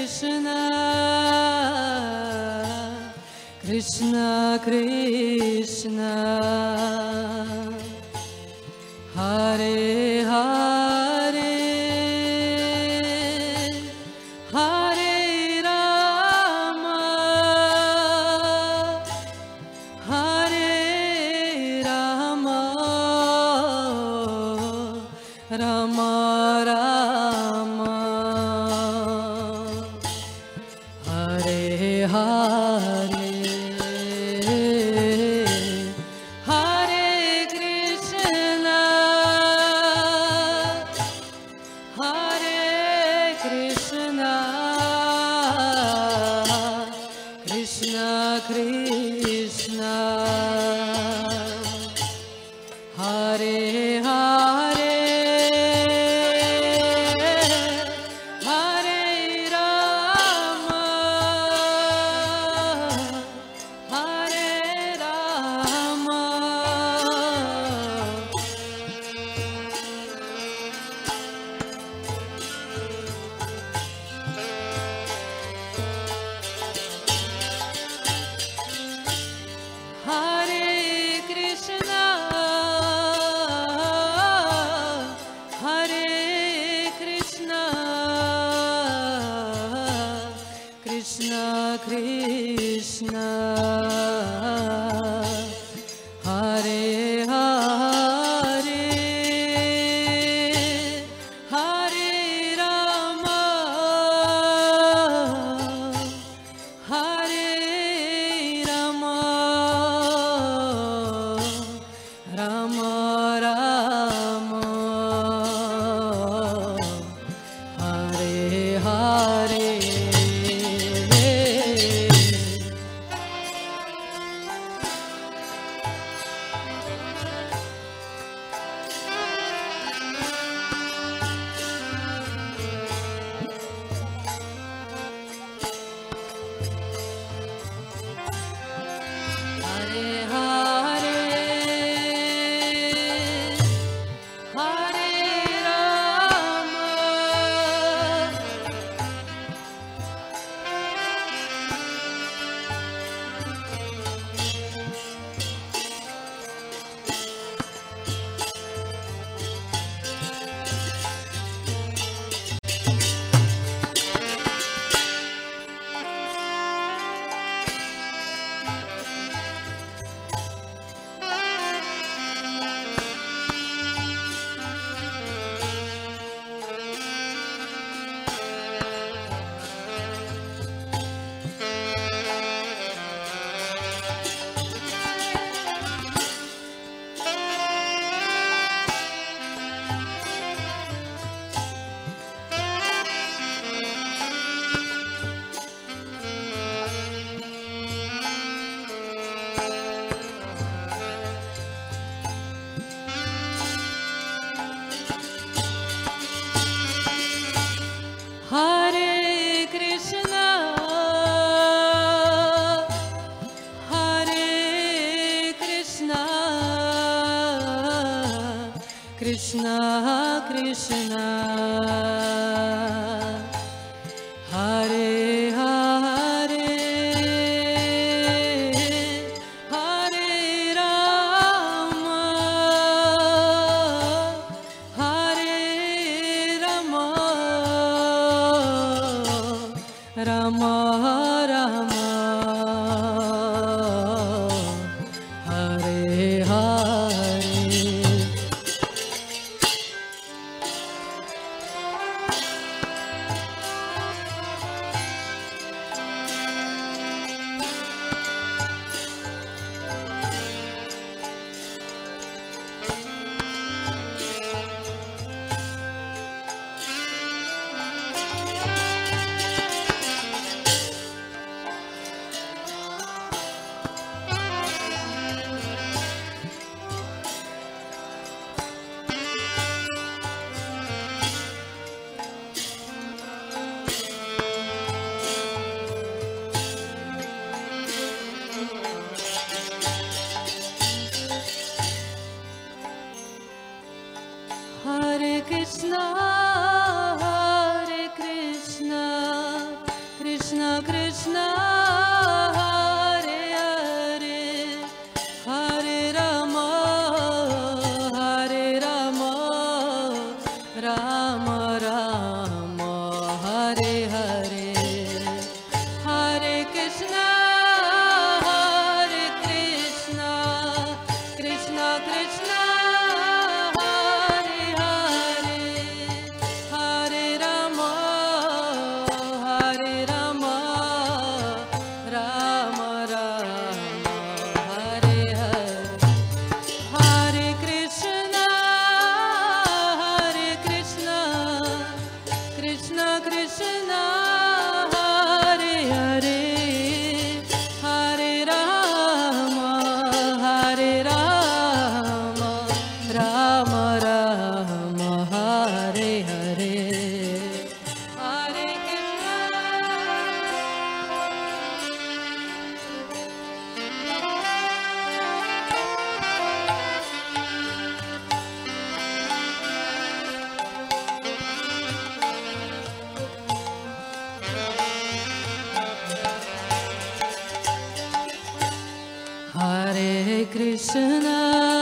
Krishna Krishna Hare Hare Hare Rama Hare Rama Rama Rama Hare Hare Krishna Hare Hare Hare Rama Hare Rama Hare Krishna Hare Krishna Krishna Krishna Hare Hare Hare Rama Hare Rama Rama Rama Hare Hare Hare Hare Hare Rama Hare Krishna Hare Krishna Krishna Krishna Hare Hare Hare Rama Hare Rama Rama Rama Hare Hare Krishna Krishna Hare Hare Hare Rama Hare Rama Rama Rama Hare Hare Hare Krishna Hare Krishna Krishna Krishna Hare Hare Hare Rama Hare Rama Rama Rama Hare Hare Hare Krishna Hare Krishna Krishna Krishna Hare Hare Hare Rama Hare Rama Rama Rama Hare Hare Hare Krishna Hare Krishna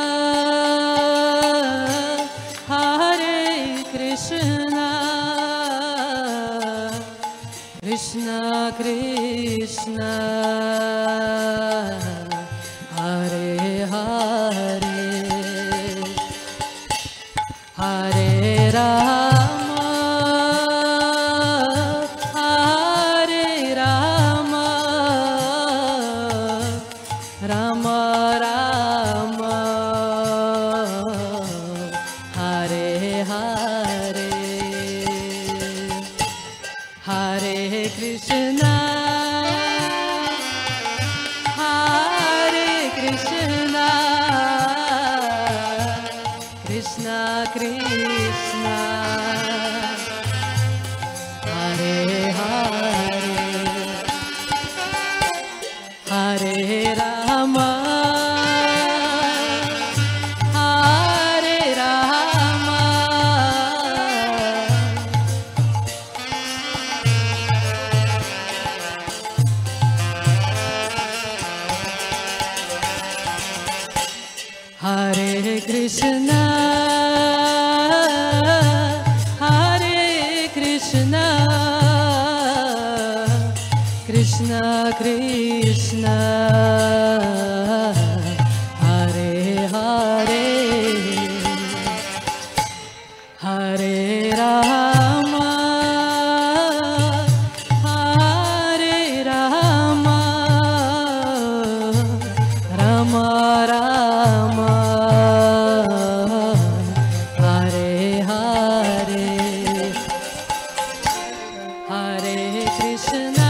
Hare Krishna Krishna Krishna Hare Hare Hare Rama Hare Rama Rama Rama Hare Hare Hare Krishna Hare Krishna Krishna Krishna Hare Hare Hare Rama Hare Rama Hare Krishna Hare Krishna Krishna Krishna Hare Hare Hare Rama Hare Rama Rama Rama Hare Hare Hare Krishna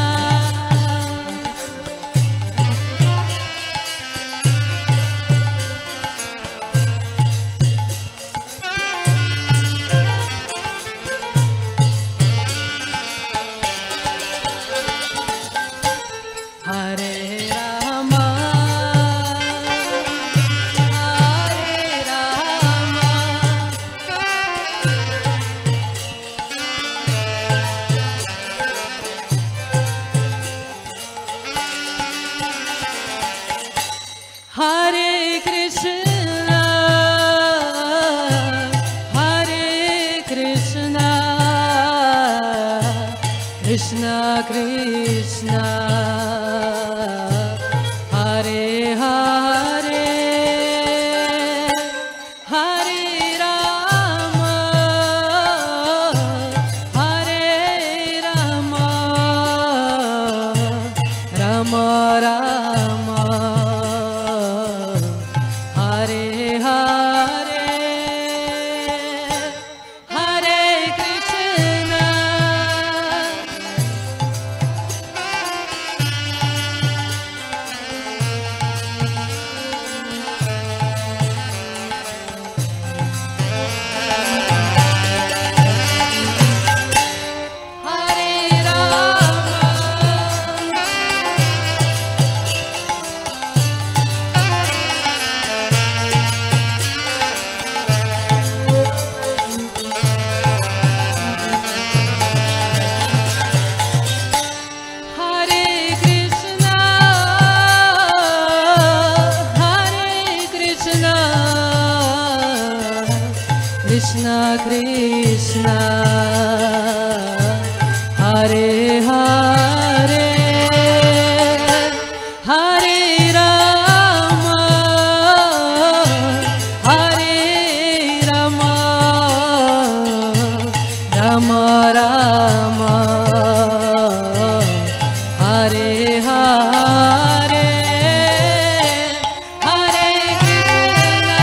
Hare Rama Hare Rama Hare Krishna Hare Krishna Krishna Krishna Hare Hare Hare Rama Hare Rama Rama Rama Hare Hare Hare Krishna Hare Rama Krishna, Hare Hare, Hare Rama, Hare Rama, Rama Rama, Hare Hare, Hare Krishna.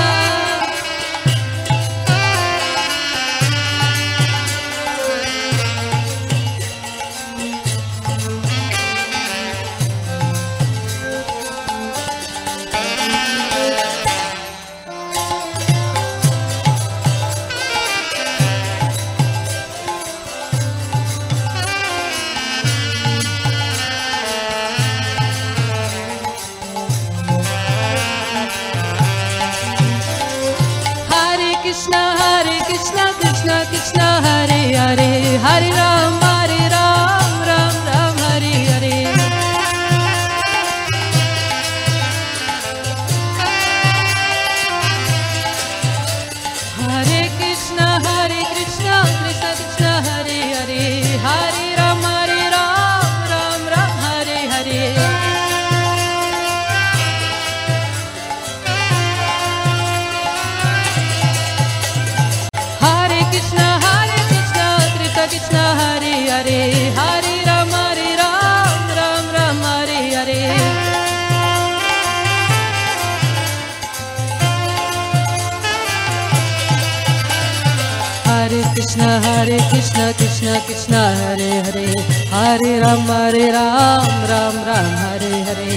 Krishna, Hare Krishna, Krishna Krishna, Hare Hare, Hare Ram, Ram Ram, Hare Hare. Hare Krishna, Krishna Krishna, Hare Hare, Hare Ram, Ram Ram, Hare Hare. Krishna, Krishna, Hare Hare, Hare Ram, Ram Ram, Hare Hare. Hare Krishna, Krishna Krishna, Hare Hare, Hare Ram, Ram Ram, Hare Hare.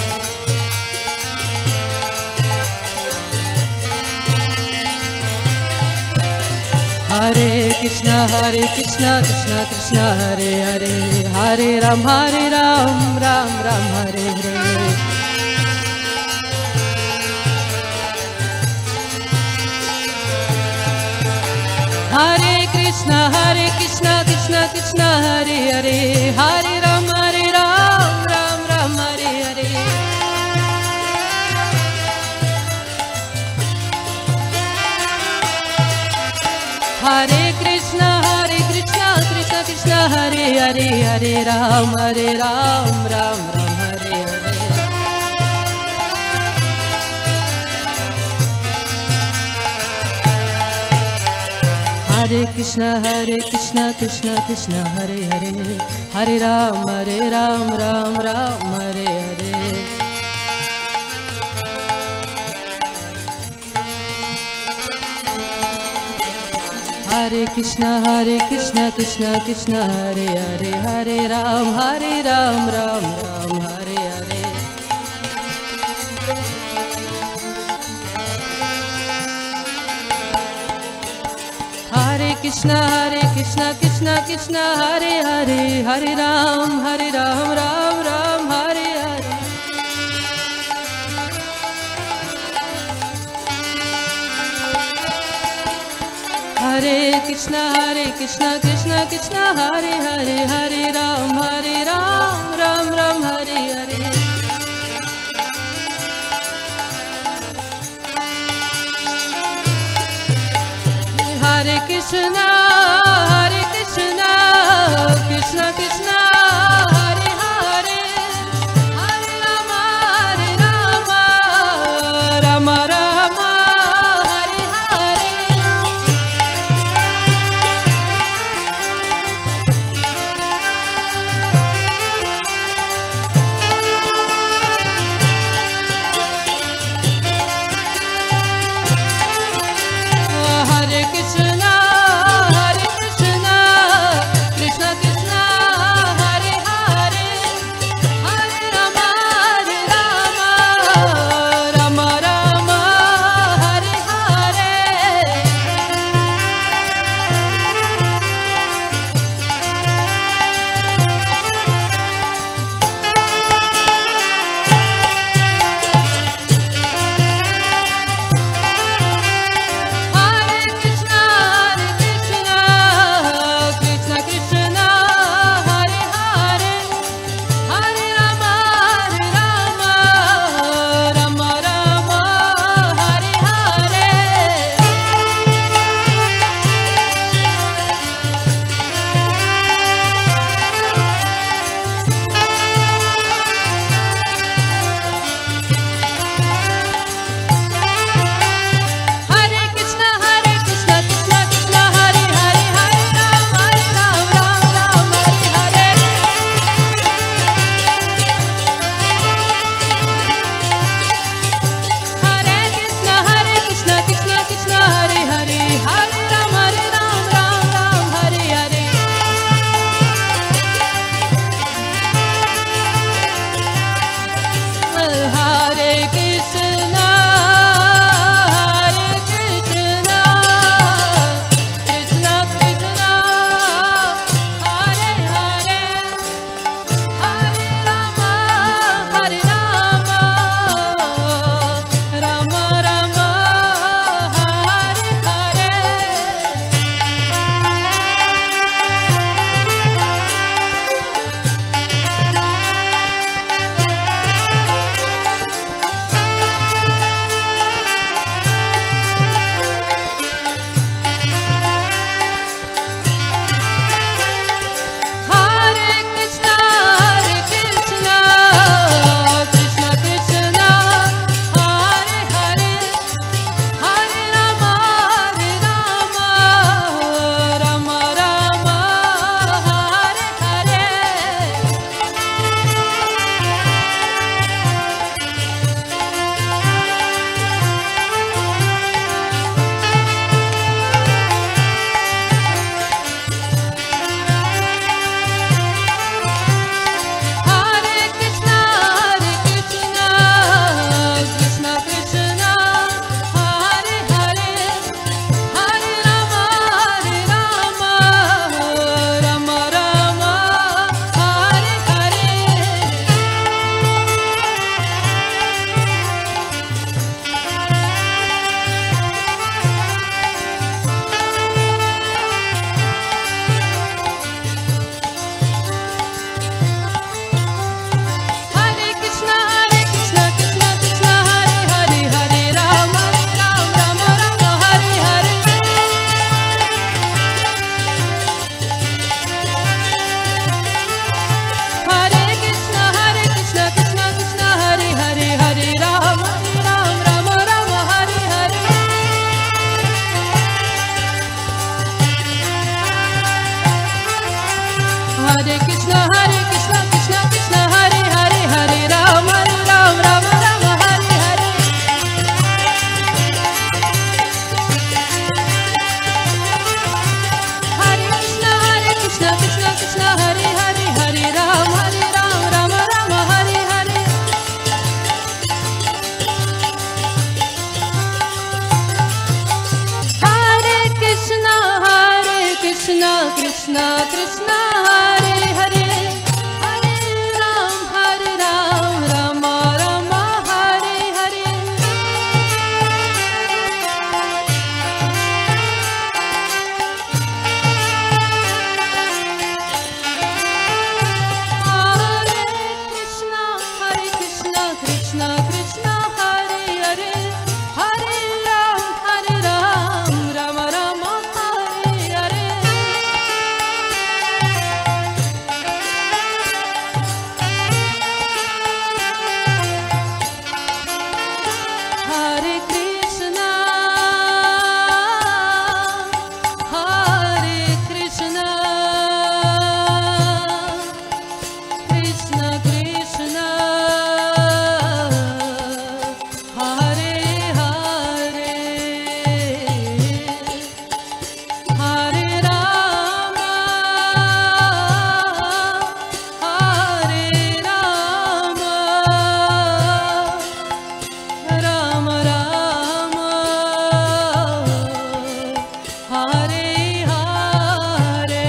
Hare Krishna, Krishna Krishna, Hare Hare, Hare Ram, Ram Ram, Hare Hare. Hare Krishna, Krishna Krishna, Hare Hare, Hare Ram, Ram Ram, Hare Hare. Hare Krishna, Krishna Krishna, Hare Hare, Hare Ram, Ram Ram, Hare Hare. Hare Krishna, Krishna Krishna, Hare Hare, Hare Ram, Ram Ram, Hare Hare. Hare Krishna, Krishna Krishna, Hare Hare, Hare Ram, Ram Ram, Hare Hare. Hare Krishna, Krishna Krishna, Hare Hare, Hare Ram, Ram Ram, Hare Hare. Hare Krishna, Krishna Krishna, Hare Hare, Hare Ram, Ram Ram, Hare Hare. Hare Krishna, Krishna Krishna, Hare Hare, Hare Rama, Rama Rama, Hare Hare. Krishna Krishna Hare Hare Hare Ram Rama Rama Hare Hare Hare Krishna Krishna Krishna Hare Hare Hare Ram Rama Rama Hare Hare Hare Krishna Krishna Krishna Hare Hare Hare Rama Rama Rama Hare Hare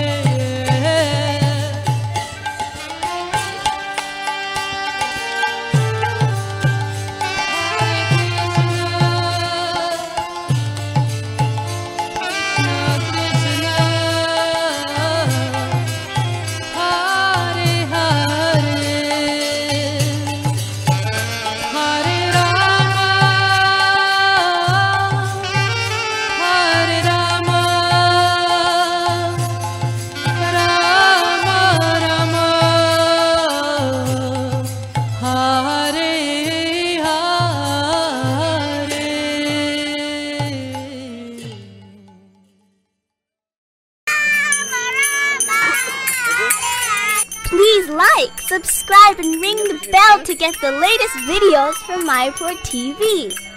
Please like, subscribe, and ring the bell to get the latest videos from Mayapur TV.